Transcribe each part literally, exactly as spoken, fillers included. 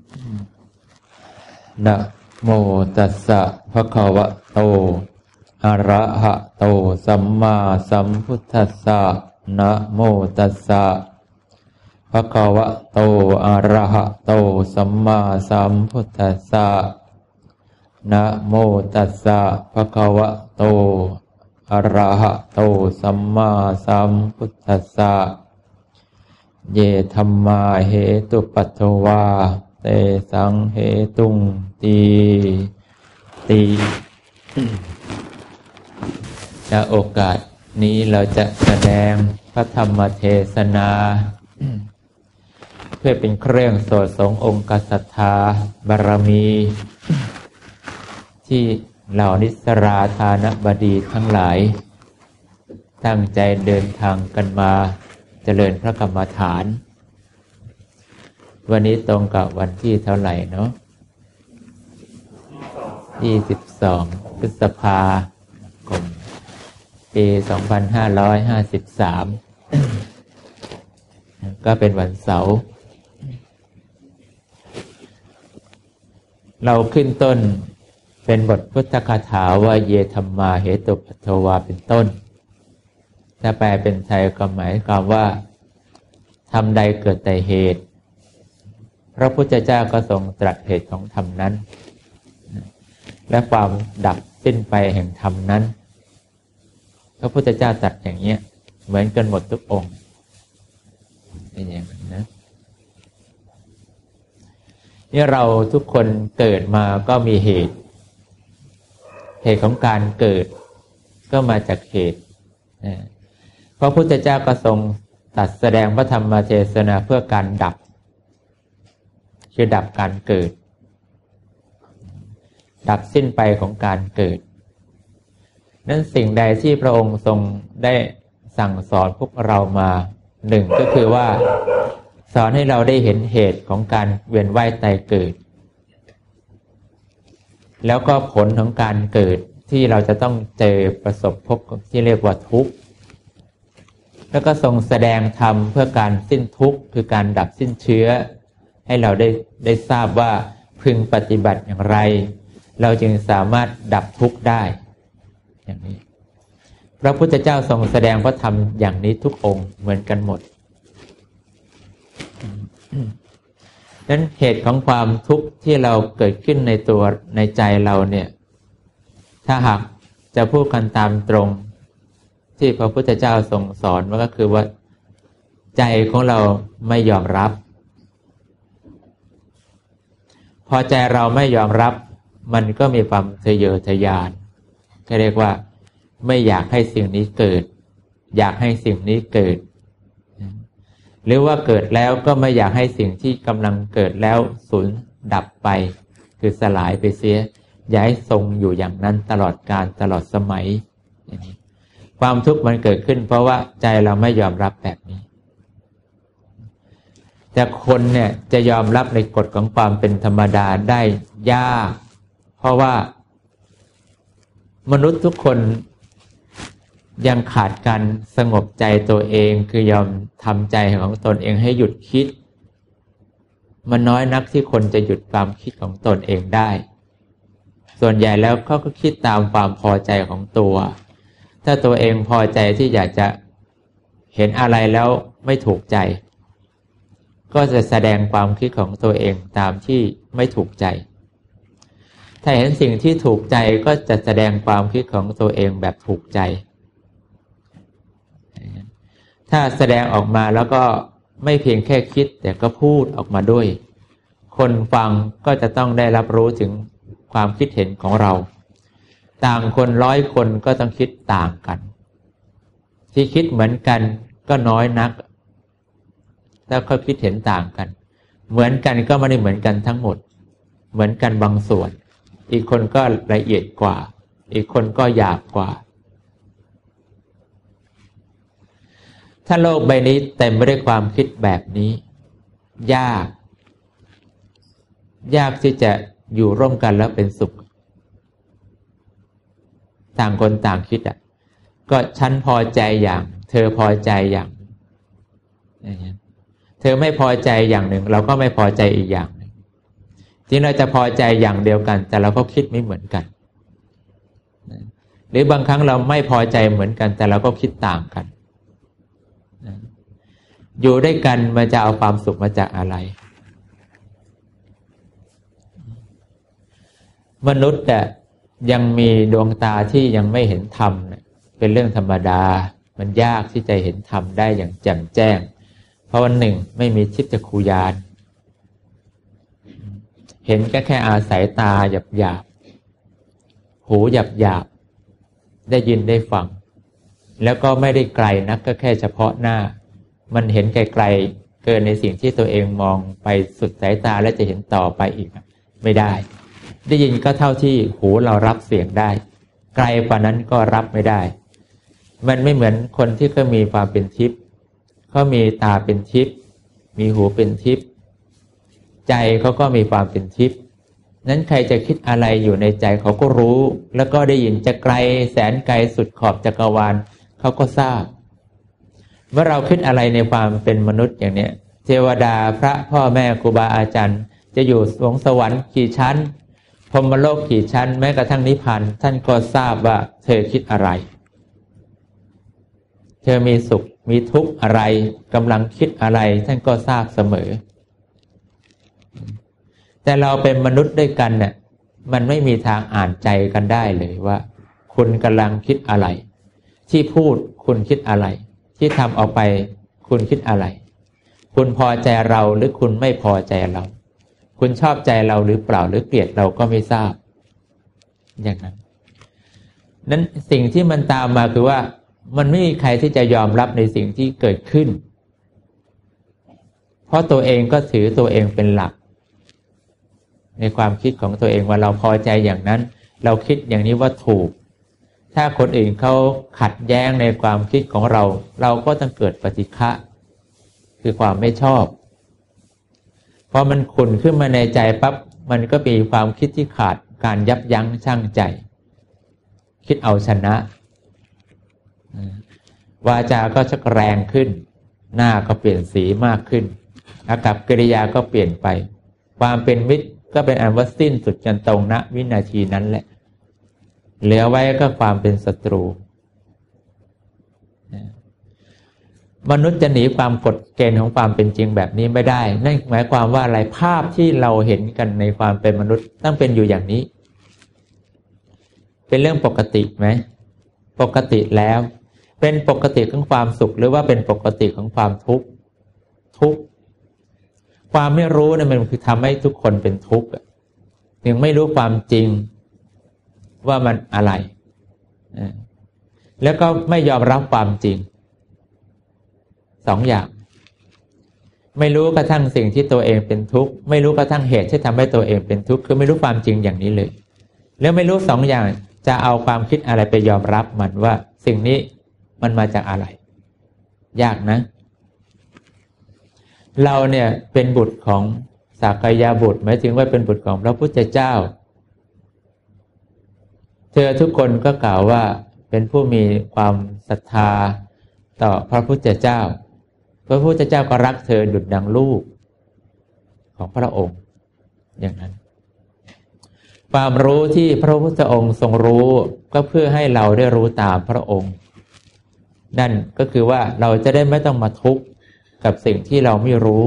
นะโมตัสสะภะคะวะโตอะระหะโตสัมมาสัมพุทธัสสะนะโมตัสสะภะคะวะโตอะระหะโตสัมมาสัมพุทธัสสะนะโมตัสสะภะคะวะโตอะระหะโตสัมมาสัมพุทธัสสะเยธัมมาเหตุปัตถวาเตสังเหตุงตีตีณโอกาสนี้เราจะแสดงพระธรรมเทศนาเพื่อเป็นเครื่องโสดสงองค์กษัตริย์บารมีที่เหล่านิสราธานบดีทั้งหลายตั้งใจเดินทางกันมาเจริญพระกรรมฐานวันนี้ตรงกับวันที่เท่าไหร่เนาะยี่สิบสองพฤษภาคมปีสองพันห้าร้อยห้าสิบสามก็เป็นวันเสาร์เราขึ้นต้นเป็นบทพุทธคาถาว่าเยธัมมาเหตุปัตถวาเป็นต้นถ้าแปลเป็นไทยก็หมายความว่าธรรมใดเกิดแต่เหตุพระพุทธเจ้าก็ทรงตรัสเหตุของธรรมนั้นและความดับสิ้นไปแห่งธรรมนั้นพระพุทธเจ้าตรัสอย่างนี้เหมือนกันหมดทุกองค์เป็นอย่างนั้นนะนี่เราทุกคนเกิดมาก็มีเหตุเหตุของการเกิดก็มาจากเหตุพระพุทธเจ้าก็ทรงตรัสแสดงพระธรรมเทศนาเพื่อการดับคือดับการเกิดดับสิ้นไปของการเกิดนั้นสิ่งใดที่พระองค์ทรงได้สั่งสอนพวกเรามาหนึ่งก็คือว่าสอนให้เราได้เห็นเหตุของการเวียนว่ายตายเกิดแล้วก็ผลของการเกิดที่เราจะต้องเจอประสบพบที่เรียกว่าทุกข์แล้วก็ทรงแสดงธรรมเพื่อการสิ้นทุกข์คือการดับสิ้นเชื้อให้เราได้ได้ทราบว่าพึงปฏิบัติอย่างไรเราจึงสามารถดับทุกข์ได้อย่างนี้พระพุทธเจ้าทรงแสดงพระธรรมอย่างนี้ทุกองค์เหมือนกันหมดนั้นเหตุของความทุกข์ที่เราเกิดขึ้นในตัวในใจเราเนี่ยถ้าหากจะพูดกันตามตรงที่พระพุทธเจ้าทรงสอนว่าก็คือว่าใจของเราไม่ยอมรับพอใจเราไม่ยอมรับมันก็มีความทะเยอทะยานก็เรียกว่าไม่อยากให้สิ่งนี้เกิดอยากให้สิ่งนี้เกิดหรือว่าเกิดแล้วก็ไม่อยากให้สิ่งที่กำลังเกิดแล้วสูญดับไปคือสลายไปเสียอยากให้ทรงอยู่อย่างนั้นตลอดกาลตลอดสมัยอย่างนี้ความทุกข์มันเกิดขึ้นเพราะว่าใจเราไม่ยอมรับแบบนี้แต่คนเนี่ยจะยอมรับในกฎของความเป็นธรรมดาได้ยากเพราะว่ามนุษย์ทุกคนยังขาดการสงบใจตัวเองคือยอมทำใจของตนเองให้หยุดคิดมันน้อยนักที่คนจะหยุดความคิดของตนเองได้ส่วนใหญ่แล้วเขาก็คิดตามความพอใจของตัวถ้าตัวเองพอใจที่อยากจะเห็นอะไรแล้วไม่ถูกใจก็จะแสดงความคิดของตัวเองตามที่ไม่ถูกใจถ้าเห็นสิ่งที่ถูกใจก็จะแสดงความคิดของตัวเองแบบถูกใจถ้าแสดงออกมาแล้วก็ไม่เพียงแค่คิดแต่ก็พูดออกมาด้วยคนฟังก็จะต้องได้รับรู้ถึงความคิดเห็นของเราต่างคนร้อยคนก็ต้องคิดต่างกันที่คิดเหมือนกันก็น้อยนักแล้วก็คิดเห็นต่างกันเหมือนกันก็ไม่ได้เหมือนกันทั้งหมดเหมือนกันบางส่วนอีกคนก็ละเอียดกว่าอีกคนก็หยาบกว่าถ้าโลกใบนี้เต็มไปด้วยความคิดแบบนี้ยากยากที่จะอยู่ร่วมกันแล้วเป็นสุขต่างคนต่างคิดอ่ะก็ฉันพอใจอย่างเธอพอใจอย่างอย่างนี้เธอไม่พอใจอย่างหนึ่งเราก็ไม่พอใจอีกอย่างหนึ่งจริงเราจะพอใจอย่างเดียวกันแต่เราก็คิดไม่เหมือนกันหรือบางครั้งเราไม่พอใจเหมือนกันแต่เราก็คิดต่างกันอยู่ด้วยกันมันจะเอาความสุขมาจากอะไรมนุษย์แต่ยังมีดวงตาที่ยังไม่เห็นธรรมเนี่ยเป็นเรื่องธรรมดามันยากที่จะเห็นธรรมได้อย่างแจ่มแจ้งเพราะวันหนึ่งไม่มีทิพยจักขุญาณเห็นก็แค่อาศัยตาหยาบหยาบหูหยาบหยาบได้ยินได้ฟังแล้วก็ไม่ได้ไกลนักก็แค่เฉพาะหน้ามันเห็นไกลๆเกินในสิ่งที่ตัวเองมองไปสุดสายตาและจะเห็นต่อไปอีกไม่ได้ได้ยินก็เท่าที่หูเรารับเสียงได้ไกลกว่านั้นก็รับไม่ได้มันไม่เหมือนคนที่ก็มีความเป็นทิพย์เขามีตาเป็นทิพย์มีหูเป็นทิพย์ใจเขาก็มีความเป็นทิพย์นั้นใครจะคิดอะไรอยู่ในใจเขาก็รู้แล้วก็ได้ยินจะไกลแสนไกลสุดขอบจักรวาลเขาก็ทราบเมื่อเราคิดอะไรในความเป็นมนุษย์อย่างนี้เทวดาพระพ่อแม่ครูบาอาจารย์จะอยู่สวงสวรรค์กี่ชั้นพรหมโลกกี่ชั้นแม้กระทั่งนิพพานท่านก็ทราบว่าเธอคิดอะไรเธอมีสุขมีทุกข์อะไรกำลังคิดอะไรท่านก็ทราบเสมอแต่เราเป็นมนุษย์ด้วยกันเนี่ยมันไม่มีทางอ่านใจกันได้เลยว่าคุณกำลังคิดอะไรที่พูดคุณคิดอะไรที่ทำออกไปคุณคิดอะไรคุณพอใจเราหรือคุณไม่พอใจเราคุณชอบใจเราหรือเปล่าหรือเกลียดเราก็ไม่ทราบอย่างนั้นนั้นสิ่งที่มันตามมาคือว่ามันไม่มีใครที่จะยอมรับในสิ่งที่เกิดขึ้นเพราะตัวเองก็ถือตัวเองเป็นหลักในความคิดของตัวเองว่าเราพอใจอย่างนั้นเราคิดอย่างนี้ว่าถูกถ้าคนอื่นเขาขัดแย้งในความคิดของเราเราก็ต้องเกิดปฏิฆะคือความไม่ชอบพอมันขุ่นขึ้นมาในใจปั๊บมันก็มีความคิดที่ขาดการยับยั้งชั่งใจคิดเอาชนะวาจาก็ชักแรงขึ้นหน้าก็เปลี่ยนสีมากขึ้นอากัปกิริยาก็เปลี่ยนไปความเป็นมิตรก็เป็นอันว่าสิ้นสุดกันตรงณวินาทีนั้นแหละเหลือไว้ก็ความเป็นศัตรูมนุษย์จะหนีความกฎเกณฑ์ของความเป็นจริงแบบนี้ไม่ได้นั่นหมายความว่าอะไรภาพที่เราเห็นกันในความเป็นมนุษย์ต้องเป็นอยู่อย่างนี้เป็นเรื่องปกติไหมปกติแล้วเป็นปกติของความสุขหรือว่าเป็นปกติของความทุกข์ทุกข์ความไม่รู้เนี่ยมันคือทำให้ทุกคนเป็นทุกข์ถึงไม่รู้ความจริงว่ามันอะไรแล้วก็ไม่ยอมรับความจริงสองอย่างไม่รู้กระทั่งสิ่งที่ตัวเองเป็นทุกข์ไม่รู้กระทั่งเหตุที่ทำให้ตัวเองเป็นทุกข์คือไม่รู้ความจริงอย่างนี้เลยแล้วไม่รู้สองอย่างจะเอาความคิดอะไรไปยอมรับมันว่าสิ่งนี้มันมาจากอะไรยากนะเราเนี่ยเป็นบุตรของสากยาบุตรหมายถึงว่าเป็นบุตรของพระพุทธเจ้าเธอทุกคนก็กล่าวว่าเป็นผู้มีความศรัทธาต่อพระพุทธเจ้าพระพุทธเจ้าก็รักเธอดุจดังลูกของพระองค์อย่างนั้นความรู้ที่พระพุทธองค์ทรงรู้ก็เพื่อให้เราได้รู้ตามพระองค์นั่นก็คือว่าเราจะได้ไม่ต้องมาทุกข์กับสิ่งที่เราไม่รู้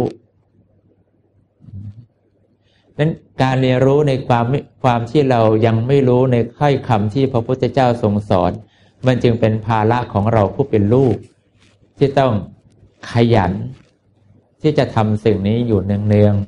นั้นการเรียนรู้ในความความที่เรายังไม่รู้ในถ้อยคำที่พระพุทธเจ้าทรงสอนมันจึงเป็นภาระของเราผู้เป็นลูกที่ต้องขยันที่จะทำสิ่งนี้อยู่เนือง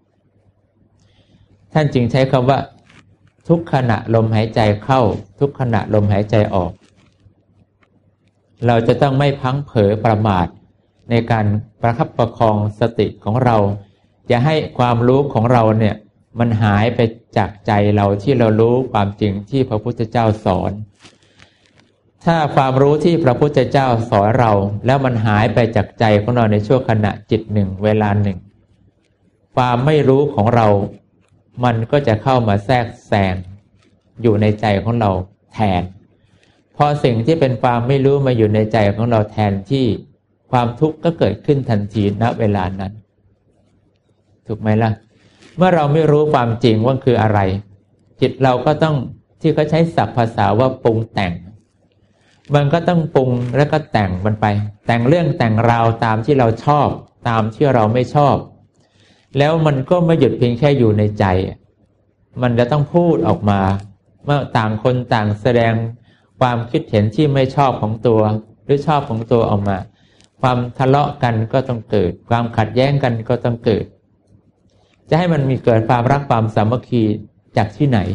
ๆท่านจึงใช้คำว่าทุกขณะลมหายใจเข้าทุกขณะลมหายใจออกเราจะต้องไม่พลั้งเผลอประมาทในการประคับประคองสติของเราอย่าให้ความรู้ของเราเนี่ยมันหายไปจากใจเราที่เรารู้ความจริงที่พระพุทธเจ้าสอนถ้าความรู้ที่พระพุทธเจ้าสอนเราแล้วมันหายไปจากใจของเราในช่วงขณะจิตหนึ่งเวลาหนึ่งความไม่รู้ของเรามันก็จะเข้ามาแทรกแซงอยู่ในใจของเราแทนพอสิ่งที่เป็นความไม่รู้มาอยู่ในใจของเราแทนที่ความทุกข์ก็เกิดขึ้นทันทีณเวลานั้นถูกไหมล่ะเมื่อเราไม่รู้ความจริงว่าคืออะไรจิตเราก็ต้องที่เขาใช้ศัพท์ภาษาว่าปรุงแต่งมันก็ต้องปรุงแล้วก็แต่งมันไปแต่งเรื่องแต่งราวตามที่เราชอบตามที่เราไม่ชอบแล้วมันก็ไม่หยุดเพียงแค่อยู่ในใจมันจะต้องพูดออกมาเมื่อต่างคนต่างแสดงความคิดเห็นที่ไม่ชอบของตัวหรือชอบของตัวออกมาความทะเลาะกันก็ต้องเกิดความขัดแย้งกันก็ต้องเกิดจะให้มันมีเกิดความรักความสามัคคีจากที่ไหน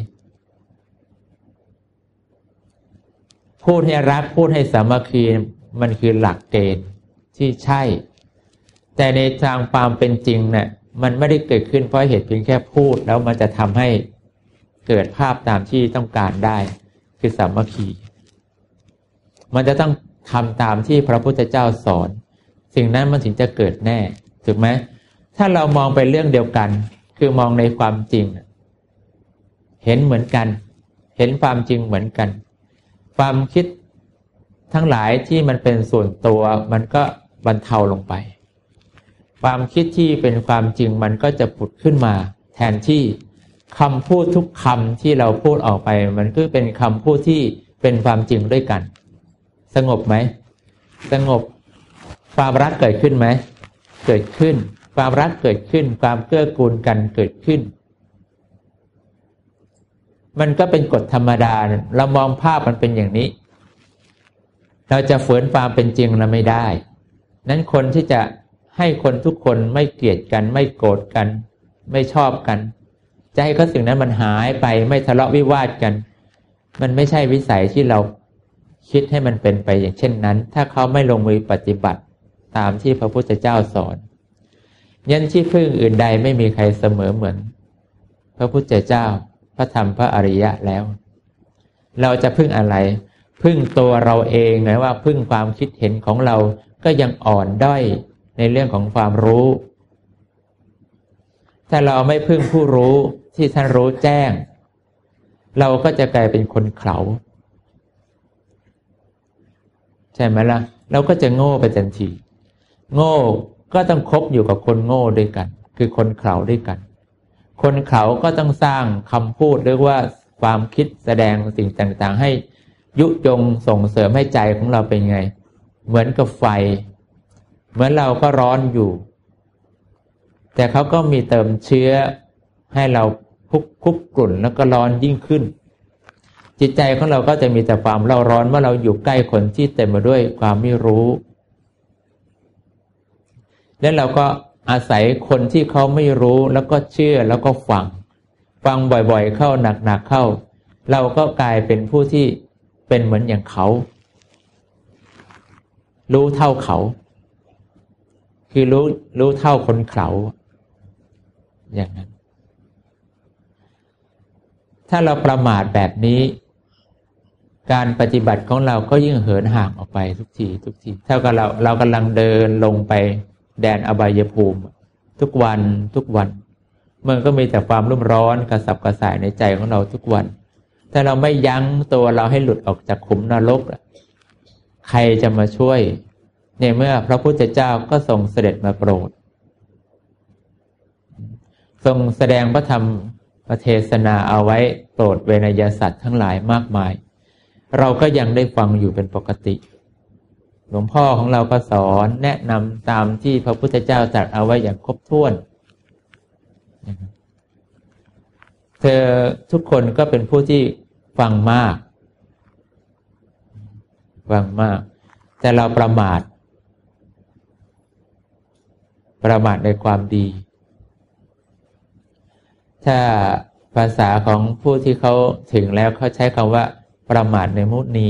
พูดให้รักพูดให้สามัคคีมันคือหลักเกณฑ์ที่ใช่แต่ในทางความเป็นจริงเนี่ยมันไม่ได้เกิดขึ้นเพราะเหตุเพียงแค่พูดแล้วมันจะทำให้เกิดภาพตามที่ต้องการได้คือสามัคคีมันจะต้องทำตามที่พระพุทธเจ้าสอนสิ่งนั้นมันถึงจะเกิดแน่ถูกไหมถ้าเรามองไปเรื่องเดียวกันคือมองในความจริงเห็นเหมือนกันเห็นความจริงเหมือนกันความคิดทั้งหลายที่มันเป็นส่วนตัวมันก็บรรเทาลงไปความคิดที่เป็นความจริงมันก็จะผุดขึ้นมาแทนที่คำพูดทุกคำที่เราพูดออกไปมันก็เป็นคำพูดที่เป็นความจริงด้วยกันสงบไหมสงบความรักเกิดขึ้นไหมเกิดขึ้นความรักเกิดขึ้นความเกื้อกูลกันเกิดขึ้นมันก็เป็นกฎธรรมดาเรามองภาพมันเป็นอย่างนี้เราจะฝืนความเป็นจริงเราไม่ได้นั้นคนที่จะให้คนทุกคนไม่เกลียดกันไม่โกรธกันไม่ชอบกันจะให้เขาสิ่งนั้นมันหายไปไม่ทะเลาะวิวาทกันมันไม่ใช่วิสัยที่เราคิดให้มันเป็นไปอย่างเช่นนั้นถ้าเขาไม่ลงมือปฏิบัติตามที่พระพุทธเจ้าสอนยันที่พึ่งอื่นใดไม่มีใครเสมอเหมือนพระพุทธเจ้าพระธรรมพระอริยะแล้วเราจะพึ่งอะไรพึ่งตัวเราเองไงว่าพึ่งความคิดเห็นของเราก็ยังอ่อนด้อยในเรื่องของความรู้ถ้าเราไม่พึ่งผู้รู้ที่ท่านรู้แจ้งเราก็จะกลายเป็นคนเขลาใช่ไหมล่ะเราก็จะโง่ไปทันทีโง่ก็ต้องคบอยู่กับคนโง่ด้วยกันคือคนเขลาด้วยกันคนเขลาก็ต้องสร้างคำพูดหรือว่าความคิดแสดงสิ่งต่างๆให้ยุยงส่งเสริมให้ใจของเราเป็นไงเหมือนกับไฟเหมือนเราก็ร้อนอยู่แต่เขาก็มีเติมเชื้อให้เราคุกคุกกลุ่นแล้วก็ร้อนยิ่งขึ้นจิตใจของเราก็จะมีแต่ความเร่าร้อนเมื่อเราอยู่ใกล้คนที่เต็มไปด้วยความไม่รู้และเราก็อาศัยคนที่เขาไม่รู้แล้วก็เชื่อแล้วก็ฟังฟังบ่อยๆเข้าหนักๆเข้าเราก็กลายเป็นผู้ที่เป็นเหมือนอย่างเขารู้เท่าเขาคือรู้รู้เท่าคนเขลาอย่างนั้นถ้าเราประมาทแบบนี้การปฏิบัติของเราก็ยิ่งเหินห่างออกไปทุกทีทุกทีเท่ากับเราเรากำลังเดินลงไปแดนอบายภูมิทุกวันทุกวันมันก็มีแต่ความรุ่มร้อนกระสับกระส่ายในใจของเราทุกวันถ้าเราไม่ยั้งตัวเราให้หลุดออกจากขุมนรกใครจะมาช่วยในเมื่อพระพุทธเจ้าก็ทรงเสด็จมาโปรดทรงแสดงพระธรรมประเทศนาเอาไว้โปรดเวนยสัตว์ทั้งหลายมากมายเราก็ยังได้ฟังอยู่เป็นปกติหลวงพ่อของเราก็สอนแนะนำตามที่พระพุทธเจ้าตรัสเอาไว้อย่างครบถ้วนเธอทุกคนก็เป็นผู้ที่ฟังมากฟังมากแต่เราประมาทประมาทในความดีถ้าภาษาของผู้ที่เขาถึงแล้วเขาใช้คำว่าประมาทในมุนี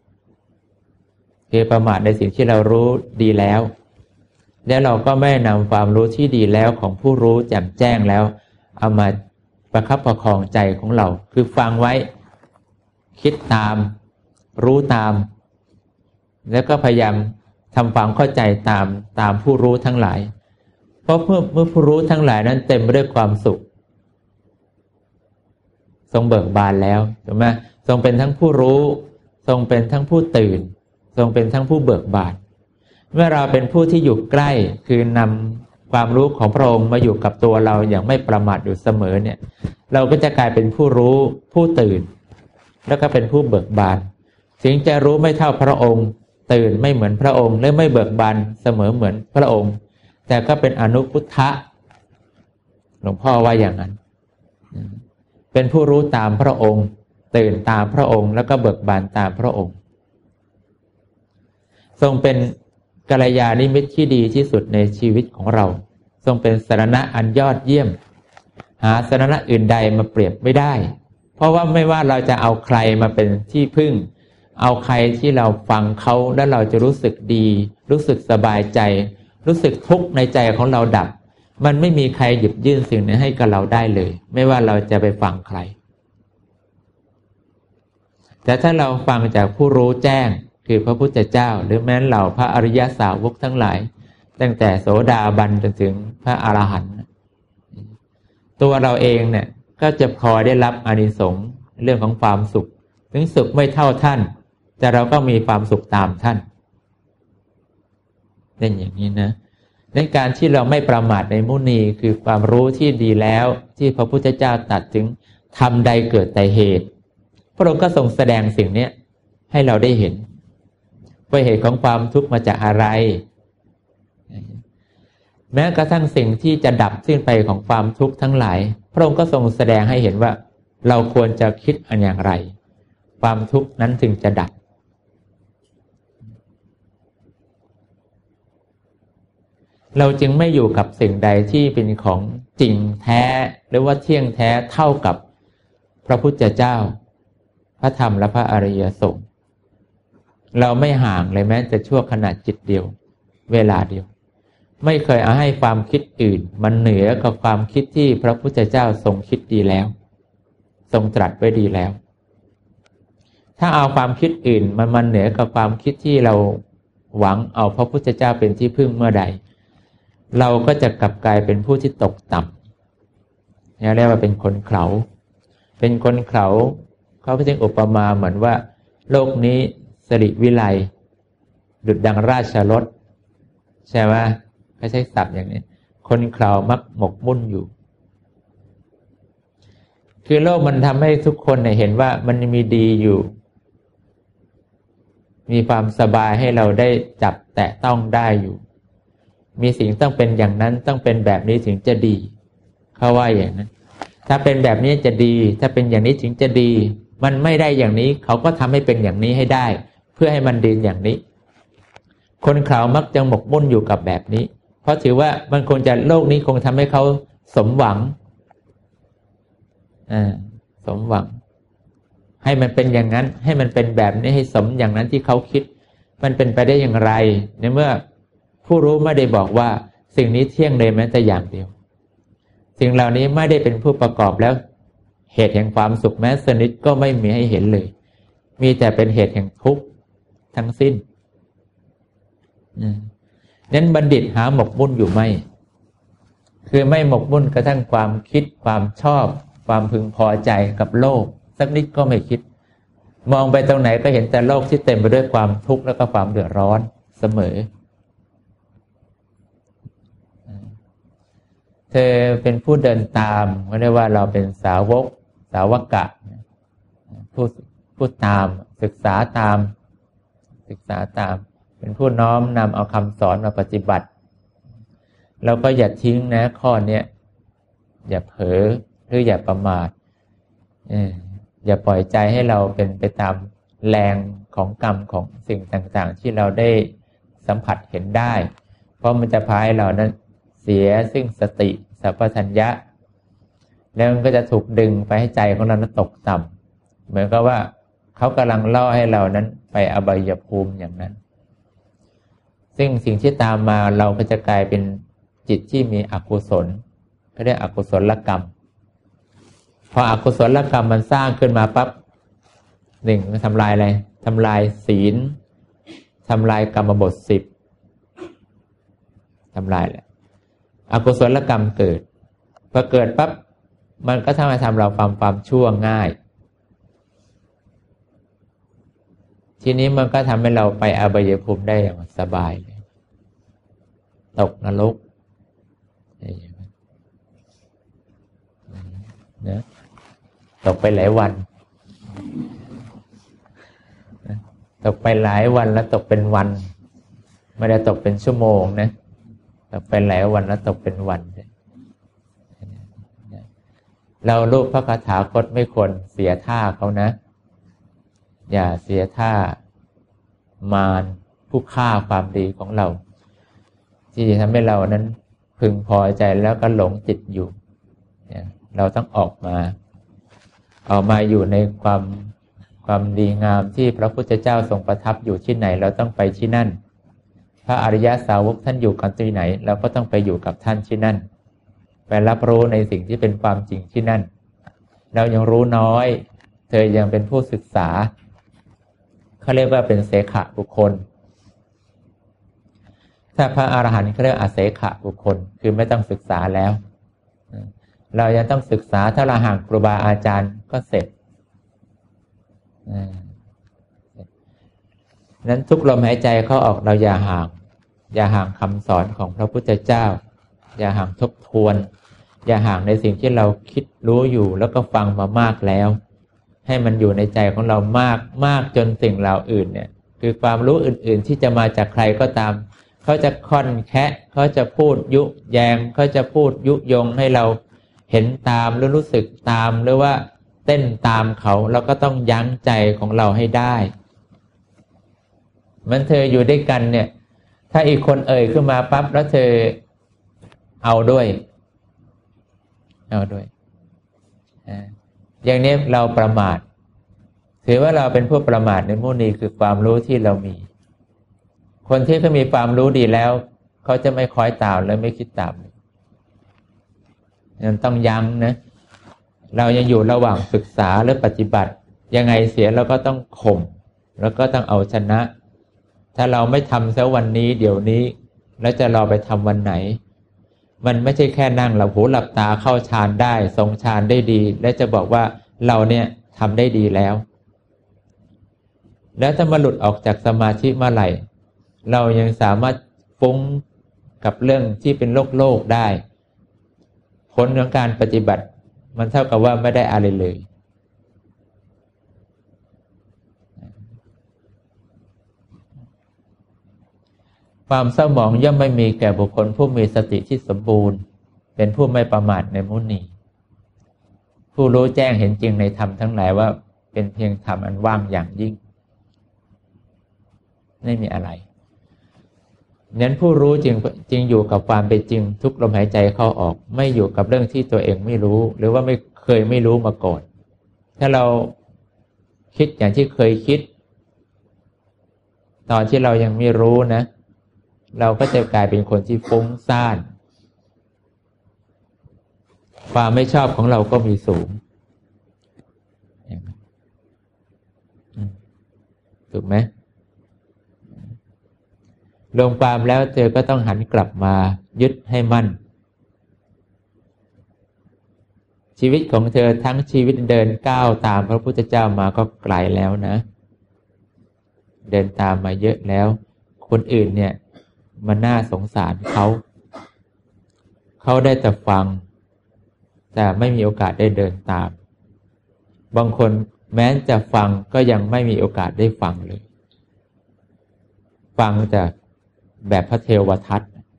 คือประมาทในสิ่งที่เรารู้ดีแล้วแล้วเราก็ไม่นำความรู้ที่ดีแล้วของผู้รู้แจ่มแจ้งแล้วเอามาประคับประคองใจของเราคือฟังไว้คิดตามรู้ตามแล้วก็พยายามทำความเข้าใจตามตามผู้รู้ทั้งหลายเพราะเมื่อเมื่อผู้รู้ทั้งหลายนั้นเต็มไปด้วยความสุขทรงเบิกบานแล้วถูกไหมทรงเป็นทั้งผู้รู้ทรงเป็นทั้งผู้ตื่นทรงเป็นทั้งผู้เบิกบานเมื่อเราเป็นผู้ที่อยู่ใกล้คือนำความรู้ของพระองค์มาอยู่กับตัวเราอย่างไม่ประมาทอยู่เสมอเนี่ยเราก็จะกลายเป็นผู้รู้ผู้ตื่นแล้วก็เป็นผู้เบิกบานถึงจะรู้ไม่เท่าพระองค์ตื่นไม่เหมือนพระองค์และไม่เบิกบานเสมอเหมือนพระองค์แต่ก็เป็นอนุพุทธะหลวงพ่อว่าอย่างนั้นเป็นผู้รู้ตามพระองค์ตื่นตามพระองค์แล้วก็เบิกบานตามพระองค์ทรงเป็นกัลยาณมิตรที่ดีที่สุดในชีวิตของเราทรงเป็นสรณะอันยอดเยี่ยมหาสรณะอื่นใดมาเปรียบไม่ได้เพราะว่าไม่ว่าเราจะเอาใครมาเป็นที่พึ่งเอาใครที่เราฟังเขาแล้วเราจะรู้สึกดีรู้สึกสบายใจรู้สึกทุกข์ในใจของเราดับมันไม่มีใครหยิบยื่นสิ่งนี้ให้กับเราได้เลยไม่ว่าเราจะไปฟังใครแต่ถ้าเราฟังจากผู้รู้แจ้งคือพระพุทธเจ้าหรือแม้เหล่าพระอริยสาวกทั้งหลายตั้งแต่โสดาบันจนถึงพระอรหันต์ตัวเราเองเนี่ยก็จะพอได้รับอานิสงส์เรื่องของความสุขถึงสุขไม่เท่าท่านแต่เราก็มีความสุขตามท่านเป็นอย่างนี้นะในการที่เราไม่ประมาทในมุนีคือความรู้ที่ดีแล้วที่พระพุทธเจ้าตรัสถึงธรรมใดเกิดแต่เหตุพระองค์ก็ทรงแสดงสิ่งนี้ให้เราได้เห็นว่าเหตุของความทุกข์มาจากอะไรแม้กระทั่งสิ่งที่จะดับสิ้นไปของความทุกข์ทั้งหลายพระองค์ก็ทรงแสดงให้เห็นว่าเราควรจะคิดอันอย่างไรความทุกข์นั้นถึงจะดับเราจึงไม่อยู่กับสิ่งใดที่เป็นของจริงแท้หรือว่าเที่ยงแท้เท่ากับพระพุทธเจ้าพระธรรมและพระอริยสงฆ์เราไม่ห่างเลยแม้แต่ชั่วขณะจิตเดียวเวลาเดียวไม่เคยเอาให้ความคิดอื่นมันเหนือกับความคิดที่พระพุทธเจ้าทรงคิดดีแล้วทรงตรัสไว้ดีแล้วถ้าเอาความคิดอื่นมันมันเหนือกับความคิดที่เราหวังเอาพระพุทธเจ้าเป็นที่พึ่งเมื่อใดเราก็จะกลับกลายเป็นผู้ที่ตกต่ำนี่เรียกว่าเป็นคนเขลาเป็นคนเขลาเขาเพิ่งอุปมาเหมือนว่าโลกนี้สิริวิไลดุจดังราชรถใช่ไหมเขาใช้ศัพท์อย่างนี้คนเขลามักหมกมุ่นอยู่คือโลกมันทำให้ทุกคนเห็นว่ามันมีดีอยู่มีความสบายให้เราได้จับแตะต้องได้อยู่มีสิ่งต้องเป็นอย่างนั้นต้องเป็นแบบนี้ถึงจะดีเขาว่าอย่างนั้นถ้าเป็นแบบนี้จะดีถ้าเป็นอย่างนี้ถึงจะดีมันไม่ได้อย่างนี้เขาก็ทำให้เป็นอย่างนี้ให้ได้เพื่อให้มันดีอย่างนี้คนเขามักจะหมกมุ่นอยู่กับแบบนี้เพราะถือว่ามันคงจะโลกนี้คงทำให้เขาสมหวังอ่าสมหวังให้มันเป็นอย่างนั้นให้มันเป็นแบบนี้ให้สมอย่างนั้นที่เขาคิดมันเป็นไปได้อย่างไรในเมื่อผู้รู้ไม่ได้บอกว่าสิ่งนี้เที่ยงเลยแม้แต่อย่างเดียวสิ่งเหล่านี้ไม่ได้เป็นผู้ประกอบแล้วเหตุแห่งความสุขแม้สนิทก็ไม่มีให้เห็นเลยมีแต่เป็นเหตุแห่งทุกข์ทั้งสิ้นนั้นบัณฑิตหาหมกมุ่นอยู่ไม่คือไม่หมกมุ่นกระทั่งความคิดความชอบความพึงพอใจกับโลกสักนิดก็ไม่คิดมองไปตรงไหนก็เห็นแต่โลกที่เต็มไปด้วยความทุกข์แล้วก็ความเดือดร้อนเสมอเธอเป็นผู้เดินตามเขาเรียกว่าเราเป็นสาวกสาวกะผู้ผู้ตามศึกษาตามศึกษาตามเป็นผู้น้อมนำเอาคำสอนมาปฏิบัติเราก็อย่าทิ้งนะข้อเนี้ยอย่าเผลอหรืออย่าประมาทอย่าปล่อยใจให้เราเป็นไปตามแรงของกรรมของสิ่งต่างๆที่เราได้สัมผัสเห็นได้เพราะมันจะพาให้เรานั้นเสียซึ่งสติสัพพัญญะแล้วมันก็จะถูกดึงไปให้ใจของเรานั้นตกต่ำเหมือนกับว่าเขากำลังล่อให้เรานั้นไปอบายภูมิอย่างนั้นซึ่งสิ่งที่ตามมาเราก็จะกลายเป็นจิตที่มีอกุศลเขาเรียกอกุศลกรรมพออกุศลกรรมมันสร้างขึ้นมาปั๊บหนึ่งทำลายอะไรทำลายศีลทำลายกรรมบทสิบทำลายแหละอกุศลกรรมเกิดพอเกิดปั๊บมันก็ทำให้ทำเราความความชั่วง่ายทีนี้มันก็ทำให้เราไปอบายภูมิได้อย่างสบายเลยตกนรกนะตกไปหลายวันตกไปหลายวันแล้วตกเป็นวันไม่ได้ตกเป็นชั่วโมงนะตกไปหลายวันแล้วตกเป็นวันเราลูกพระคาถาคตไม่ควรเสียท่าเขานะอย่าเสียท่ามารผู้ฆ่าความดีของเราที่ทำให้เรานั้นพึงพอใจแล้วก็หลงจิตอยู่เราต้องออกมาออกมาอยู่ในความความดีงามที่พระพุทธเจ้าทรงประทับอยู่ที่ไหนเราต้องไปที่นั่นพระอริยสาวกท่านอยู่กันที่ไหนเราก็ต้องไปอยู่กับท่านที่นั่นไปรับรู้ในสิ่งที่เป็นความจริงที่นั่นเรายังรู้น้อยเธอยังเป็นผู้ศึกษาเขาเรียกว่าเป็นเสขะบุคคลถ้าพระอรหันต์เขาเรียกอาเสขะบุคคลคือไม่ต้องศึกษาแล้วเรายังต้องศึกษาถ้าเราห่างครูบาอาจารย์ก็เสร็จนั้นทุกลมหายใจเข้าออกเราอย่าห่างอย่าห่างคำสอนของพระพุทธเจ้าอย่าห่างทบทวนอย่าห่างในสิ่งที่เราคิดรู้อยู่แล้วก็ฟังมามากแล้วให้มันอยู่ในใจของเรามากมากจนสิ่งเหล่าอื่นเนี่ยคือความรู้อื่นๆที่จะมาจากใครก็ตามเขาจะค่อนแคะเขาจะพูดยุแยงเขาจะพูดยุยงให้เราเห็นตามหรือรู้สึกตามหรือว่าเต้นตามเขาเราก็ต้องยั้งใจของเราให้ได้มันเธออยู่ด้วยกันเนี่ยถ้าอีกคนเอ่ยขึ้นมาปั๊บแล้วเธอเอาด้วยเอาด้วยอย่างนี้เราประมาทถือว่าเราเป็นผู้ประมาทในมุนีคือความรู้ที่เรามีคนที่เขามีความรู้ดีแล้วเขาจะไม่คอยตามและไม่คิดตามยังต้องยั้งนะเรายังอยู่ระหว่างศึกษาและปฏิบัติยังไงเสียเราก็ต้องข่มแล้วก็ต้องเอาชนะถ้าเราไม่ทำซะวันนี้เดี๋ยวนี้แล้วจะรอไปทำวันไหนมันไม่ใช่แค่นั่งหลับหูหลับตาเข้าฌานได้ทรงฌานได้ดีและจะบอกว่าเราเนี่ยทำได้ดีแล้วแล้วถ้ามาหลุดออกจากสมาธิเมื่อไหร่เรายังสามารถฟุ้งกับเรื่องที่เป็นโลกโลกได้ผลของการปฏิบัติมันเท่ากับว่าไม่ได้อะไรเลยความเศร้าหมองย่อมไม่มีแก่บุคคลผู้มีสติที่สมบูรณ์เป็นผู้ไม่ประมาทในมุนีผู้รู้แจ้งเห็นจริงในธรรมทั้งหลายว่าเป็นเพียงธรรมอันว่างอย่างยิ่งไม่มีอะไรนั้นผู้รู้จริงจริงอยู่กับความเป็นจริงทุกลมหายใจเข้าออกไม่อยู่กับเรื่องที่ตัวเองไม่รู้หรือว่าไม่เคยไม่รู้มาก่อนถ้าเราคิดอย่างที่เคยคิดตอนที่เรายังไม่รู้นะเราก็จะกลายเป็นคนที่ฟุ้งซ่านความไม่ชอบของเราก็มีสูงถูกไหมรวมความแล้วเธอก็ต้องหันกลับมายึดให้มั่นชีวิตของเธอทั้งชีวิตเดินก้าวตามพระพุทธเจ้ามาก็ไกลแล้วนะเดินตามมาเยอะแล้วคนอื่นเนี่ยมันน่าสงสารเขาเขาได้แต่ฟังแต่ไม่มีโอกาสได้เดินตามบางคนแม้จะฟังก็ยังไม่มีโอกาสได้ฟังเลยฟังแต่แบบพระเทวทัต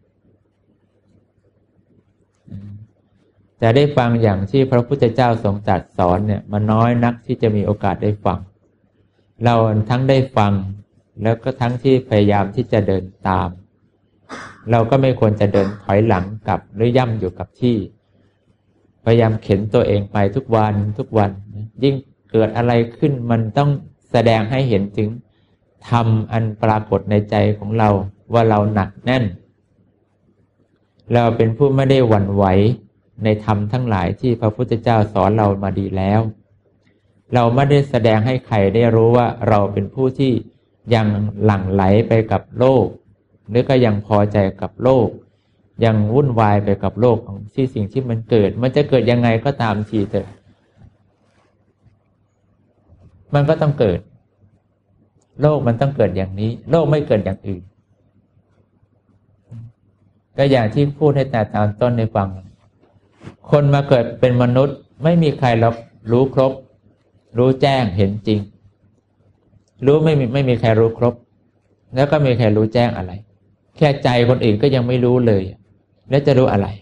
จะได้ฟังอย่างที่พระพุทธเจ้าทรงตรัสสอนเนี่ยมันน้อยนักที่จะมีโอกาสได้ฟังเราทั้งได้ฟังแล้วก็ทั้งที่พยายามที่จะเดินตามเราก็ไม่ควรจะเดินถอยหลังกลับหรือย่ำอยู่กับที่พยายามเข็นตัวเองไปทุกวันทุกวันยิ่งเกิดอะไรขึ้นมันต้องแสดงให้เห็นถึงธรรมอันปรากฏในใจของเราว่าเราหนักแน่นเราเป็นผู้ไม่ได้หวั่นไหวในธรรมทั้งหลายที่พระพุทธเจ้าสอนเรามาดีแล้วเราไม่ได้แสดงให้ใครได้รู้ว่าเราเป็นผู้ที่ยังหลั่งไหลไปกับโลกหรือก็ยังพอใจกับโลกยังวุ่นวายไปกับโลกของที่สิ่งที่มันเกิดมันจะเกิดยังไงก็ตามทีเถอะมันก็ต้องเกิดโลกมันต้องเกิดอย่างนี้โลกไม่เกิดอย่างอื่นก็อย่างที่พูดให้แต่ตอนต้นในฟังคนมาเกิดเป็นมนุษย์ไม่มีใครหรอกรู้ครบรู้แจ้งเห็นจริงรู้ไม่มีไม่มีใครรู้ครบแล้วก็ไม่มีใครรู้แจ้งอะไรแค่ใจคนอื่นก็ยังไม่รู้เลยแล้วจะรู้อะไร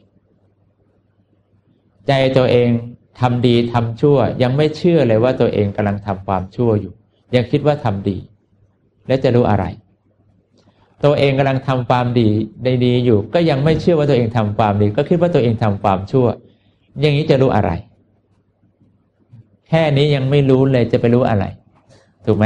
ใจตัวเองทำดีทำชั่วยังไม่เชื่อเลยว่าตัวเองกำลังทำความชั่วอยู่ยังคิดว่าทำดีแล้วจะรู้อะไรตัวเองกำลังทำความดีได้ดีอยู่ก็ยังไม่เชื่อว่าตัวเองทำความดีก็คิดว่าตัวเองทำความชั่วอย่างนี้จะรู้อะไรแค่นี้ยังไม่รู้เลยจะไปรู้อะไรถูกไหม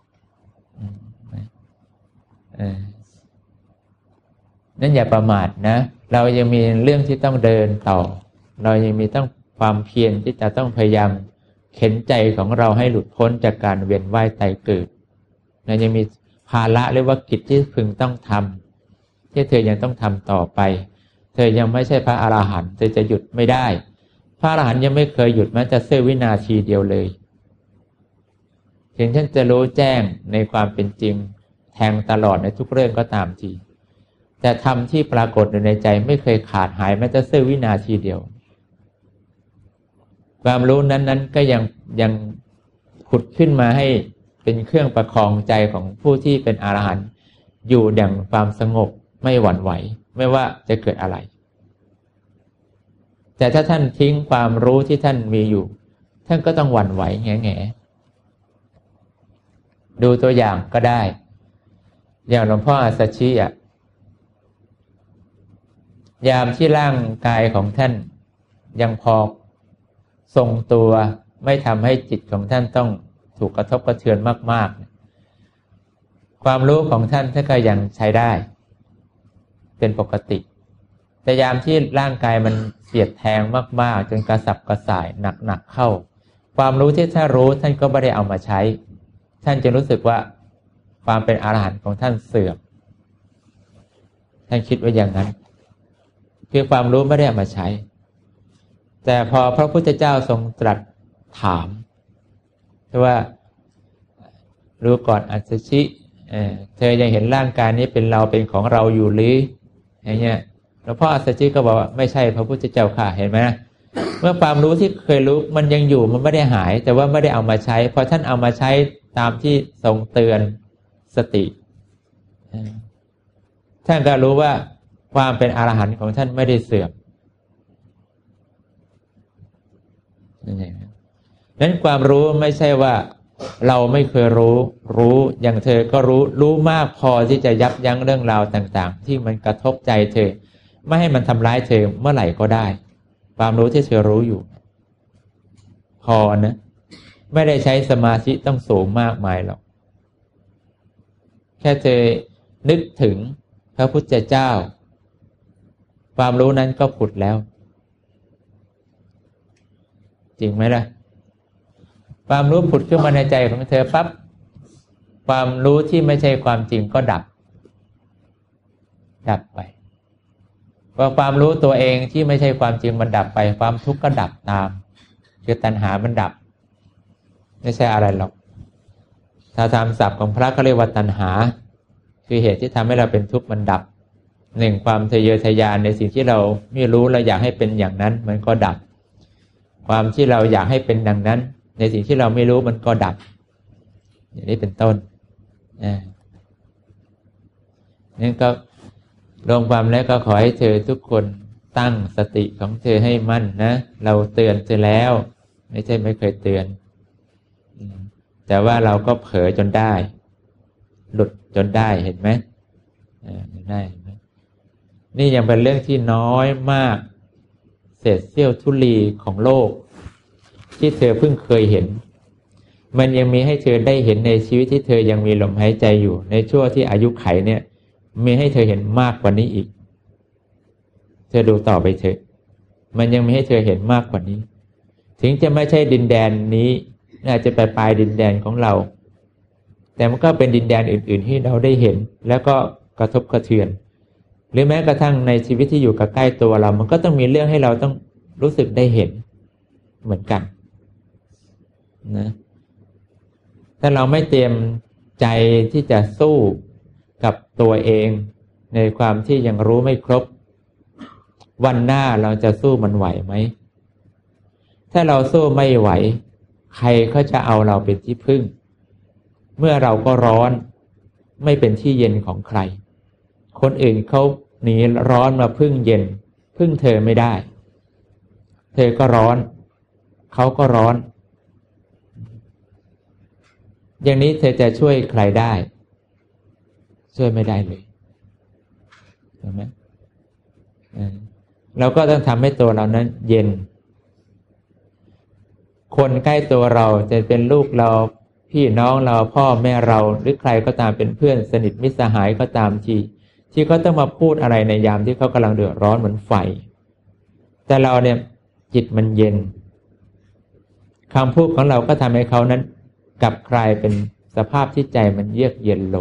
นั่นอย่าประมาทนะเรายังมีเรื่องที่ต้องเดินต่อเรายังมีต้องความเพียรที่จะต้องพยายามเข็นใจของเราให้หลุดพ้นจากการเวียนว่ายตายเกิดเรายังมีภาระหรือว่ากิจที่พึงต้องทำที่เธอยังต้องทำต่อไปเธอยังไม่ใช่พระอรหันต์เธอจะหยุดไม่ได้พระอรหันต์ยังไม่เคยหยุดแม้แต่เสี้ยววินาทีเดียวเลยถึงท่านจะรู้แจ้งในความเป็นจริงแทงตลอดในทุกเรื่องก็ตามทีแต่ธรรมที่ปรากฏอยู่ในใจไม่เคยขาดหายแม้แต่เสี้ยววินาทีเดียวความรู้นั้นๆก็ยังยังขุดขึ้นมาให้เป็นเครื่องประคองใจของผู้ที่เป็นอรหันต์อยู่อย่างความสงบไม่หวั่นไหวไม่ว่าจะเกิดอะไรแต่ถ้าท่านทิ้งความรู้ที่ท่านมีอยู่ท่านก็ต้องหวั่นไหวแง่ๆดูตัวอย่างก็ได้อย่างหลวงพ่ออัสสชิอ่ะยามที่ร่างกายของท่านยังพอทรงตัวไม่ทำให้จิตของท่านต้องถูกกระทบกระเทือนมากๆความรู้ของท่านท่านก็ยังใช้ได้เป็นปกติแต่ยามที่ร่างกายมันเสียดแทงมากๆจนกระสับกระส่ายหนักๆเข้าความรู้ที่ท่านรู้ท่านก็ไม่ได้เอามาใช้ท่านจะรู้สึกว่าความเป็นอรหันต์ของท่านเสื่อมท่านคิดว่าอย่างนั้นคือความรู้ไม่ได้เอามาใช้แต่พอพระพุทธเจ้าทรงตรัสถามว่ารู้ก่อนอัสสชิเ, เธอยังเห็นร่างกายนี้เป็นเราเป็นของเราอยู่หรืออย่างเงี้ยหลวงพ่ออัสสชิก็บอกว่าไม่ใช่พระพุทธเจ้าค่ะเห็นไหมเมื่อความรู้ที่เคยรู้มันยังอยู่มันไม่ได้หายแต่ว่าไม่ได้เอามาใช้พอท่านเอามาใช้ตามที่ทรงเตือนสติท่านก็รู้ว่าความเป็นอรหันต์ของท่านไม่ได้เสื่อมนั่นเองนั้นความรู้ไม่ใช่ว่าเราไม่เคยรู้รู้อย่างเธอก็รู้รู้มากพอที่จะยับยั้งเรื่องราวต่างๆที่มันกระทบใจเธอไม่ให้มันทำร้ายเธอเมื่อไหร่ก็ได้ความรู้ที่เธอรู้อยู่พอนะไม่ได้ใช้สมาธิต้องสูงมากมายหรอกแค่เธอนึกถึงพระพุทธเจ้าความรู้นั้นก็ผุดแล้วจริงไหมล่ะความรู้ผุดขึ้นมาในใจของเธอปั๊บความรู้ที่ไม่ใช่ความจริงก็ดับดับไปพอความรู้ตัวเองที่ไม่ใช่ความจริงมันดับไปความทุกข์ก็ดับตามคือตัณหามันดับไม่ใช่อะไรหรอกถ้าตามศัพท์ของพระเขาเรียกว่าตัณหาคือเหตุที่ทำให้เราเป็นทุกข์มันดับหนึ่งความทะเยอทะยานในสิ่งที่เราไม่รู้เราอยากให้เป็นอย่างนั้นมันก็ดับความที่เราอยากให้เป็นดังนั้นในสิ่งที่เราไม่รู้มันก็ดับอย่างนี้เป็นต้นนี่ก็รวมความแล้วก็ขอให้เธอทุกคนตั้งสติของเธอให้มั่นนะเราเตือนเธอแล้วไม่ใช่ไม่เคยเตือนแต่ว่าเราก็เผลอจนได้หลุดจนได้เห็นไหมได้เห็นไหมนี่ยังเป็นเรื่องที่น้อยมากเศษเสี้ยวธุลีของโลกที่เธอเพิ่งเคยเห็นมันยังมีให้เธอได้เห็นในชีวิตที่เธอยังมีลมหายใจอยู่ในช่วงที่อายุไขเนี่ยมีให้เธอเห็นมากกว่านี้อีกเธอดูต่อไปเถอะมันยังมีให้เธอเห็นมากกว่านี้ถึงจะไม่ใช่ดินแดนนี้อาจจะไปปลายดินแดนของเราแต่มันก็เป็นดินแดนอื่นๆที่เราได้เห็นแล้วก็กระทบกระเทือนหรือแม้กระทั่งในชีวิตที่อยู่ใกล้ตัวเรามันก็ต้องมีเรื่องให้เราต้องรู้สึกได้เห็นเหมือนกันนะถ้าเราไม่เตรียมใจที่จะสู้กับตัวเองในความที่ยังรู้ไม่ครบวันหน้าเราจะสู้มันไหวไหมถ้าเราสู้ไม่ไหวใครเขาจะเอาเราเป็นที่พึ่งเมื่อเราก็ร้อนไม่เป็นที่เย็นของใครคนอื่นเขาหนีร้อนมาพึ่งเย็นพึ่งเธอไม่ได้เธอก็ร้อนเขาก็ร้อนอย่างนี้เธอจะช่วยใครได้ช่วยไม่ได้เลยเห็นไหมเราก็ต้องทำให้ตัวเรานั้นเย็นคนใกล้ตัวเราจะเป็นลูกเราพี่น้องเราพ่อแม่เราหรือใครก็ตามเป็นเพื่อนสนิทมิตรสหายก็ตามทีที่เขาต้องมาพูดอะไรในยามที่เขากำลังเดือดร้อนเหมือนไฟแต่เราเนี่ยจิตมันเย็นคำพูดของเราก็ทำให้เขานั้นกลับกลายเป็นสภาพที่ใจมันเยือกเย็นลง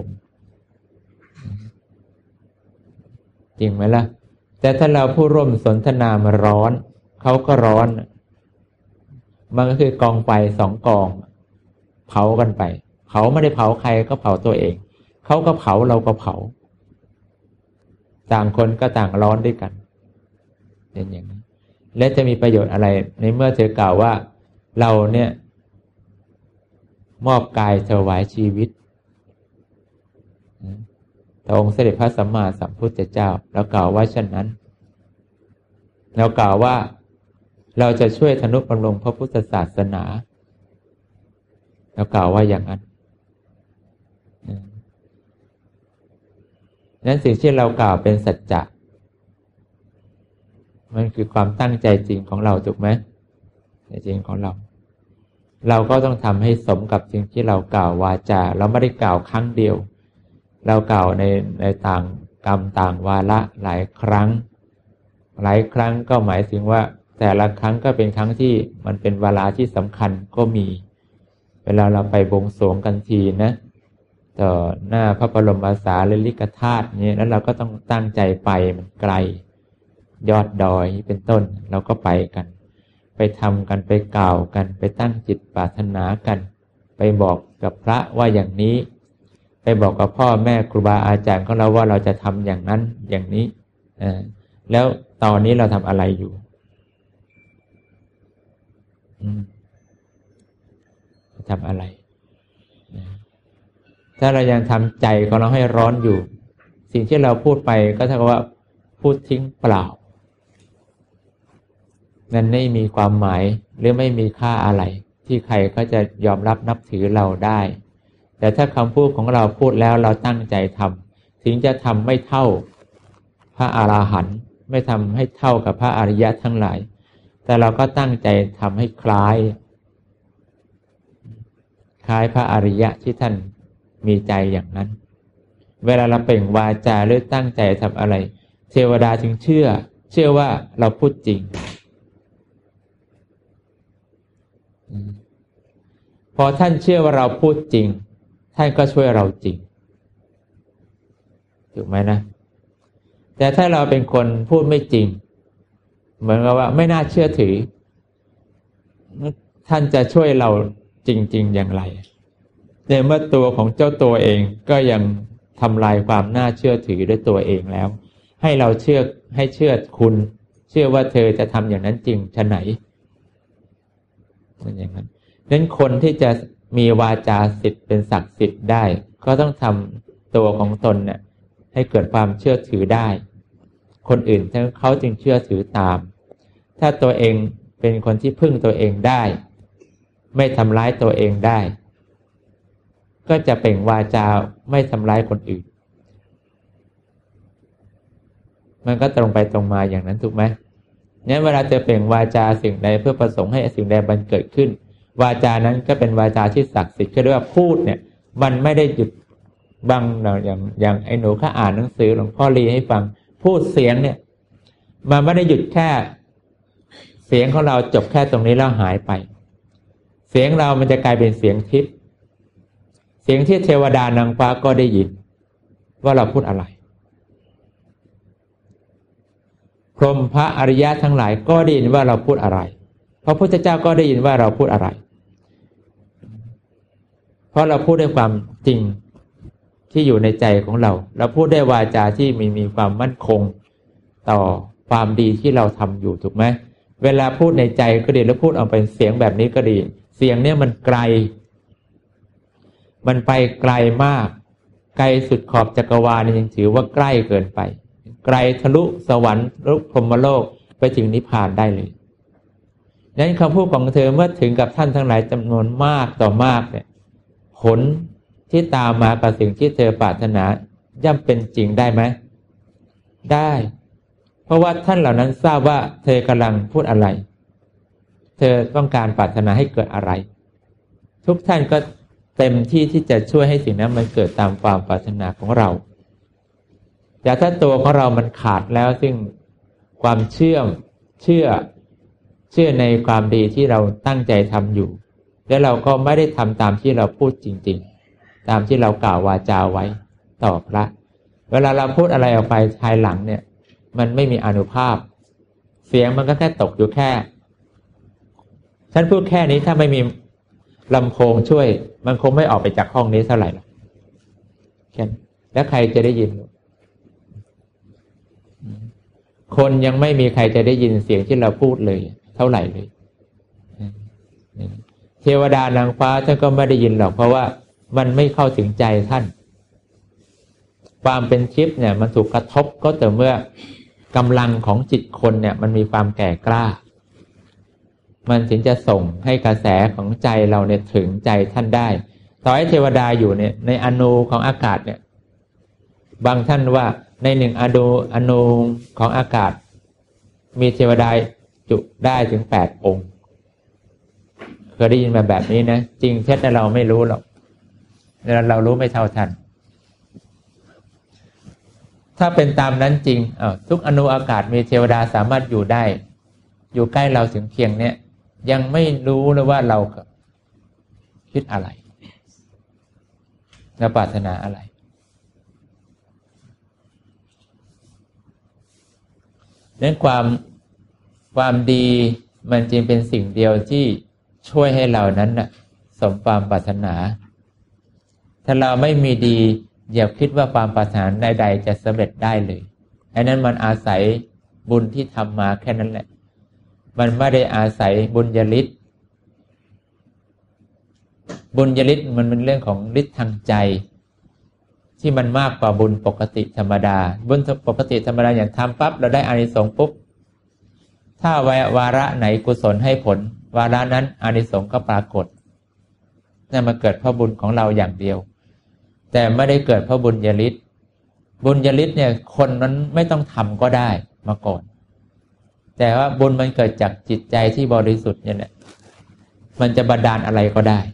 จริงไหมล่ะแต่ถ้าเราผู้ร่วมสนทนามาร้อนเขาก็ร้อนมันก็คือกองไฟสองกองเผากันไปเขาไม่ได้เผาใครก็เผาตัวเองเขาก็เผาเราก็เผาต่างคนก็ต่างร้อนด้วยกันเป็นอย่างนี้และจะมีประโยชน์อะไรในเมื่อเธอกล่าวว่าเราเนี่ยมอบกายถวายชีวิตพระองค์เสด็จพระสัมมาสัมพุทธเจ้าเรากล่าวว่าเช่นนั้นเรากล่าวว่าเราจะช่วยทนุบำรุงพระพุทธศาสนาเรากล่าวว่าอย่างนั้นนั้นสิ่งที่เรากล่าวเป็นสัจจะมันคือความตั้งใจจริงของเราถูกไหมใจจริงของเราเราก็ต้องทำให้สมกับสิ่งที่เรากล่าววาจาเราไม่ได้กล่าวครั้งเดียวเรากล่าวในในต่างกรรมต่างวาระหลายครั้งหลายครั้งก็หมายถึงว่าแต่ละครั้งก็เป็นครั้งที่มันเป็นเวลาที่สำคัญก็มีเวลาเราไปบวงสรวงกันทีนะต่อหน้าพระบรมสารีริกธาตุนี้แล้วเราก็ต้องตั้งใจไปมันไกลยอดดอยเป็นต้นเราก็ไปกันไปทำกันไปกล่าวกันไปตั้งจิตปรารถนากันไปบอกกับพระว่าอย่างนี้ไปบอกกับพ่อแม่ครูบาอาจารย์ของเราว่าเราจะทำอย่างนั้นอย่างนี้อ่าแล้วตอนนี้เราทำอะไรอยู่อืมทำอะไรถ้าเรายังทำใจของเราให้ร้อนอยู่สิ่งที่เราพูดไปก็เท่ากับว่าพูดทิ้งเปล่านั่นไม่มีความหมายหรือไม่มีค่าอะไรที่ใครก็จะยอมรับนับถือเราได้แต่ถ้าคำพูดของเราพูดแล้วเราตั้งใจทำถึงจะทำไม่เท่าพระอรหันต์ไม่ทำให้เท่ากับพระอริยะทั้งหลายแต่เราก็ตั้งใจทำให้คล้ายคล้ายพระอริยะที่ท่านมีใจอย่างนั้นเวลาเราเปล่งวาจาหรือตั้งใจทำอะไรเทวดาจึงเชื่อเชื่อว่าเราพูดจริงพอท่านเชื่อว่าเราพูดจริงท่านก็ช่วยเราจริงถูกไหมนะแต่ถ้าเราเป็นคนพูดไม่จริงเหมือนกับว่าไม่น่าเชื่อถือท่านจะช่วยเราจริงๆอย่างไรในเมื่อตัวของเจ้าตัวเองก็ยังทำลายความน่าเชื่อถือด้วยตัวเองแล้วให้เราเชื่อให้เชื่อคุณเชื่อว่าเธอจะทำอย่างนั้นจริงฉะไหนเป็นอย่างนั้นนั้นคนที่จะมีวาจาสิทธิ์เป็นศักดิ์สิทธิ์ได้ก็ต้องทำตัวของตนเนี่ยให้เกิดความเชื่อถือได้คนอื่นเขาจึงเชื่อถือตามถ้าตัวเองเป็นคนที่พึ่งตัวเองได้ไม่ทำร้ายตัวเองได้ก็จะเปล่งวาจาไม่ทำร้ายคนอื่นมันก็ตรงไปตรงมาอย่างนั้นถูกไหมเนี่ยเวลาจะเปล่งวาจาสิ่งใดเพื่อประสงค์ให้สิ่งใดบังเกิดขึ้นวาจานั้นก็เป็นวาจาที่ศักดิ์สิทธิ์ก็เรียกว่าพูดเนี่ยมันไม่ได้หยุดบังอย่างอย่างไอ้หนูข้าอ่านหนังสือหลวงพ่อรีให้ฟังพูดเสียงเนี่ยมันไม่ได้หยุดแค่เสียงของเราจบแค่ตรงนี้แล้วหายไปเสียงเรามันจะกลายเป็นเสียงทิพย์เสียงที่เทวดานางฟ้าก็ได้ยินว่าเราพูดอะไรพรหมพระอริยะทั้งหลายก็ได้ยินว่าเราพูดอะไรพระพุทธเจ้าก็ได้ยินว่าเราพูดอะไรเพราะเราพูดด้วยความจริงที่อยู่ในใจของเราเราพูดด้วยวาจาที่มีมีความมั่นคงต่อความดีที่เราทำอยู่ถูกไหมเวลาพูดในใจก็ดีแล้วพูดออกเป็นเสียงแบบนี้ก็ดีเสียงเนี่ยมันไกลมันไปไกลมากไกลสุดขอบจักรวาลยังถือว่าใกล้เกินไปไกลทะลุสวรรค์ทะลุพรหมโลกไปถึงนิพพานได้เลยดังนั้นคำพูดของเธอเมื่อถึงกับท่านทั้งหลายจำนวนมากต่อมากเนี่ยผลที่ตามมากับสิ่งที่เธอปรารถนาย่อมเป็นจริงได้ไหมได้เพราะว่าท่านเหล่านั้นทราบว่าเธอกำลังพูดอะไรเธอต้องการปรารถนาให้เกิดอะไรทุกท่านก็เต็มที่ที่จะช่วยให้สิ่งนั้นมันเกิดตามความปรารถนาของเราแต่ถ้าตัวของเรามันขาดแล้วซึ่งความเชื่อเชื่อเชื่อในความดีที่เราตั้งใจทำอยู่แล้วเราก็ไม่ได้ทำตามที่เราพูดจริงๆตามที่เรากล่าววาจาไว้ต่อพระเวลาเราพูดอะไรออกไปภายหลังเนี่ยมันไม่มีอานุภาพเสียงมันก็แค่ตกอยู่แค่ฉันพูดแค่นี้ถ้าไม่มีลำโพงช่วยมันคงไม่ออกไปจากห้องนี้เท่าไหร่หรอกแค่แล้วใครจะได้ยินคนยังไม่มีใครจะได้ยินเสียงที่เราพูดเลยเท่าไหร่เลยเทวดานางฟ้าท่านก็ไม่ได้ยินหรอกเพราะว่ามันไม่เข้าถึงใจท่านความเป็นทิพย์เนี่ยมันถูกกระทบก็แต่เมื่อกำลังของจิตคนเนี่ยมันมีความแก่กล้ามันถึงจะส่งให้กระแสของใจเราเนี่ยถึงใจท่านได้ต่อให้เทวดาอยู่เนี่ยในอนูของอากาศเนี่ยบางท่านว่าในหนึ่งอนูอนูของอากาศมีเทวดาจุได้ถึงแปดองค์เคยได้ยินมาแบบนี้นะจริงเท็จเราไม่รู้หรอกเรารู้ไม่เท่าท่านถ้าเป็นตามนั้นจริงอ้าวทุกอนูอากาศมีเทวดาสามารถอยู่ได้อยู่ใกล้เราถึงเพียงเนี้ยยังไม่รู้เลยว่าเราคิดอะไรและปรารถนาอะไรนั้นความความดีมันจึงเป็นสิ่งเดียวที่ช่วยให้เรานั้นน่ะสมความปรารถนาถ้าเราไม่มีดีอย่าคิดว่าความปรารถนาใดๆจะสำเร็จได้เลยอันนั้นมันอาศัยบุญที่ทำมาแค่นั้นแหละมันไม่ได้อาศัยบุญญาฤทธิ์บุญญาฤทธิ์มันเป็นเรื่องของฤทธิ์ทางใจที่มันมากกว่าบุญปกติธรรมดาบุญปกติธรรมดาอย่างทำปั๊บเราได้อานิสงส์ปุ๊บถ้าวาระไหนกุศลให้ผลวาระนั้นอานิสงส์ก็ปรากฏนั่นมาเกิดเพราะบุญของเราอย่างเดียวแต่ไม่ได้เกิดเพราะบุญญาฤทธิ์บุญญาฤทธิ์เนี่ยคนนั้นไม่ต้องทำก็ได้มาก่อนแต่ว่าบุญมันเกิดจากจิตใจที่บริสุทธิ์เนี่ยแหละมันจะบันดาลอะไรก็ได้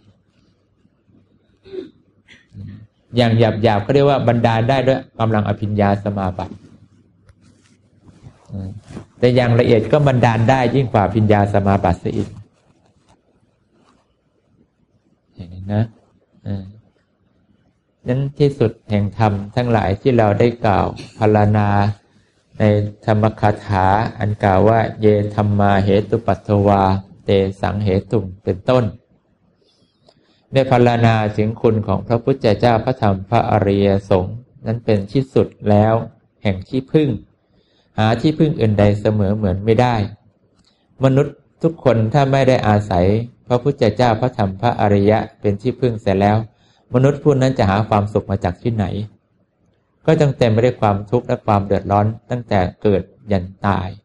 อย่างหยาบๆก็เรียกว่าบันดาลได้ด้วยกำลังอภิญญาสมาบัติแต่อย่างละเอียดก็บันดาลได้ยิ่งกว่าอภิญญาสมาบัติซะอีกอย่างนี้นะนั้นที่สุดแห่งธรรมทั้งหลายที่เราได้กล่าวพรรณนาในธรรมคาถาอันกล่าวว่าเยธัมมาเหตุปัตถวาเตสังเหตุงเป็นต้นได้พรรณนาถึงคุณของพระพุทธเจ้าพระธรรมพระอริยสงฆ์นั้นเป็นที่สุดแล้วแห่งที่พึ่งหาที่พึ่งอื่นใดเสมอเหมือนไม่ได้มนุษย์ทุกคนถ้าไม่ได้อาศัยพระพุทธเจ้าพระธรรมพระอริยะเป็นที่พึ่งเสร็จแล้วมนุษย์ผู้นั้นจะหาความสุขมาจากที่ไหนก็จึงเต็มไปด้วยความทุกข์และความเดือดร้อนตั้งแต่เกิดยันตาย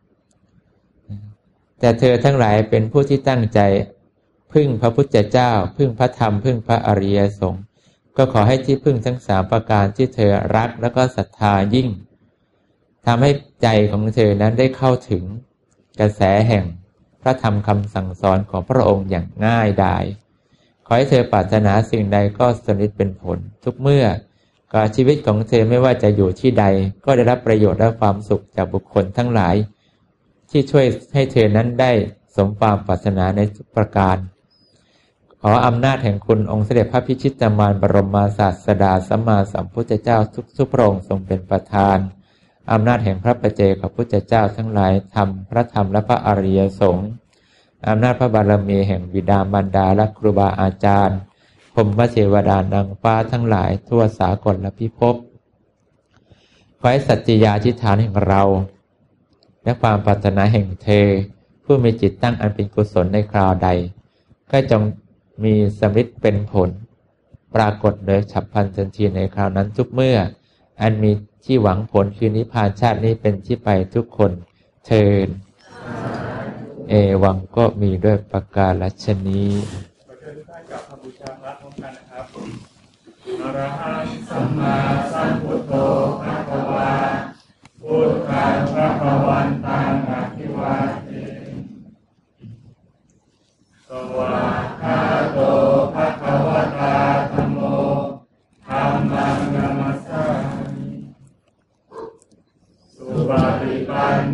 แต่เธอทั้งหลายเป็นผู้ที่ตั้งใจพึ่งพระพุทธเจ้าพึ่งพระธรรมพึ่งพระอริยสงฆ์ก็ขอให้ที่พึ่งทั้งสามประการที่เธอรักและก็ศรัทธายิ่งทำให้ใจของเธอนั้นได้เข้าถึงกระแสแห่งพระธรรมคำสั่งสอนของพระองค์อย่างง่ายดายขอให้เธอปรารถนาสิ่งใดก็สำเร็จเป็นผลทุกเมื่อก็ชีวิตของเธอไม่ว่าจะอยู่ที่ใดก็ได้รับประโยชน์และความสุขจากบุคคลทั้งหลายที่ช่วยให้เธอนั้นได้สมความปรารถนาในทุกประการขออำนาจแห่งคุณองค์เสด็จพระพิชิตมารบรมศาสดาสัมมาสัมพุทธเจ้าทุกทุกพระองค์ทรงเป็นประธานอำนาจแห่งพระปัจเจกพุทธเจ้าทั้งหลายธรรมพระธรรมและพระอริยสงฆ์อำนาจพระบารมีแห่งบิดามารดาและครูบาอาจารย์พรหมเทวดานางฟ้าทั้งหลายทั่วสากลและพิภพขอให้สัจจยาธิฐานแห่งเราและความปรารถนาแห่งเธอผู้มีจิตตั้งอันเป็นกุศลในคราวใดก็จงมีสำฤทธิ์เป็นผลปรากฏโดยฉับพลันทันทีในคราวนั้นทุกเมื่ออันมีที่หวังผลคือนิพพานชาตินี้เป็นที่ไปทุกคนเทินเอวังก็มีด้วยประการฉนี้ขอเชิญทุกท่านกลับมาบูชาพระพร้อมกันนะครับอรหังสัมมาสัมพุทโธภะคะวาพุทธังภะคะวันตังอะภิวาเทสวากขาโตภะคะวะตาธัมโมธัมมังนัมมัสสามิสุปฏิปันโน